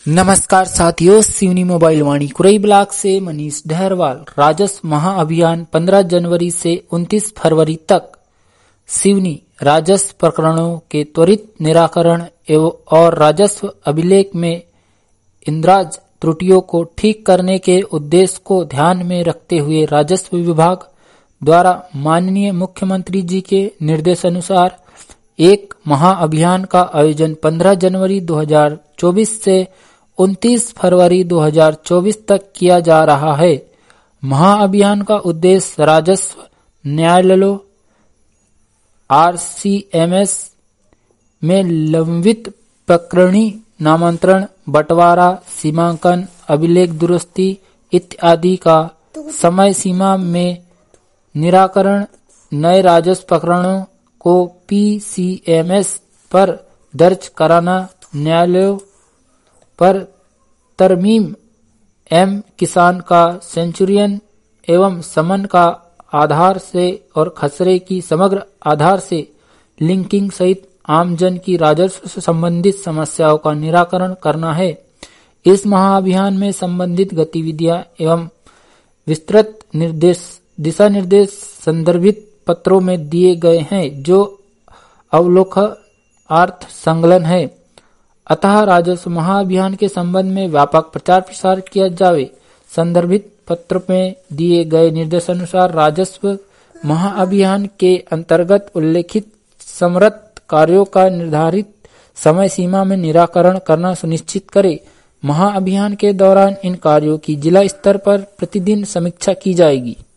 नमस्कार साथियों, Seoni mobile Vani Kurai block से मनीष डहरवाल। राजस्व महाअभियान 15 जनवरी से 29 फरवरी तक सिवनी राजस्व प्रकरणों के त्वरित निराकरण और राजस्व अभिलेख में इंद्राज त्रुटियों को ठीक करने के उद्देश्य को ध्यान में रखते हुए राजस्व विभाग द्वारा माननीय मुख्यमंत्री जी के निर्देशानुसार एक महाअभियान का आयोजन 15 जनवरी 2024 से 29 फरवरी 2024 तक किया जा रहा है। महाअभियान का उद्देश्य राजस्व न्यायालयों RCMS में लंबित प्रकरणी नामांतरण, बंटवारा, सीमांकन, अभिलेख दुरुस्ती इत्यादि का समय सीमा में निराकरण, नए राजस्व प्रकरणों को PCMS पर दर्ज कराना, न्यायालयों पर तरमीम, किसान का सेंचुरियन एवं समन का आधार से और खसरे की समग्र आधार से लिंकिंग सहित आमजन की राजस्व से संबंधित समस्याओं का निराकरण करना है। इस महाअभियान में संबंधित गतिविधियां एवं विस्तृत दिशा निर्देश संदर्भित पत्रों में दिए गए हैं, जो अवलोकनार्थ संकलन है। अतः राजस्व महाअभियान के संबंध में व्यापक प्रचार प्रसार किया जावे। संदर्भित पत्र में दिए गए निर्देशानुसार राजस्व महाअभियान के अंतर्गत उल्लेखित समर्थ कार्यों का निर्धारित समय सीमा में निराकरण करना सुनिश्चित करे। महाअभियान के दौरान इन कार्यों की जिला स्तर पर प्रतिदिन समीक्षा की जाएगी।